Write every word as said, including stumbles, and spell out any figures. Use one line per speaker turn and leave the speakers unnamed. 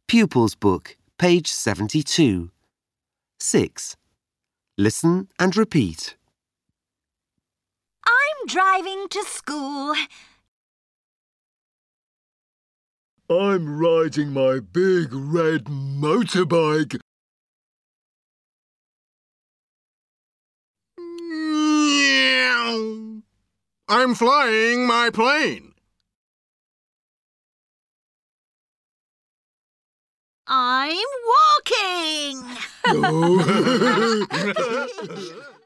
Pupils Book, page seventy-two. six. Listen and repeat.
I'm driving to school.
I'm riding my big red motorbike.
I'm flying my plane.
I'm walking.
Oh.